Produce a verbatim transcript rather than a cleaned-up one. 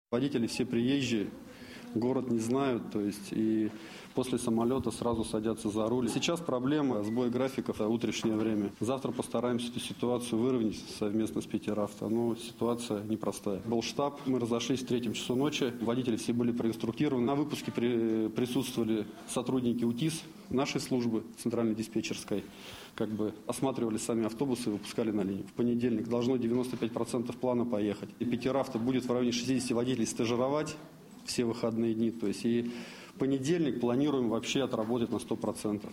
Водители все приезжие, город не знают, то есть и после самолета сразу садятся за руль. Сейчас проблема сбоя графиков в утреннее время. Завтра постараемся эту ситуацию выровнять совместно с Питеравто, но ситуация непростая. Был штаб, мы разошлись в третьем часу ночи, водители все были проинструктированы. На выпуске при, присутствовали сотрудники УТИС нашей службы, центральной диспетчерской, как бы осматривали сами автобусы и выпускали на линию. В понедельник должно девяносто пять процентов плана поехать. И Питеравто будет в районе шестидесяти водителей стажировать все выходные дни. То есть и в понедельник планируем вообще отработать на сто процентов.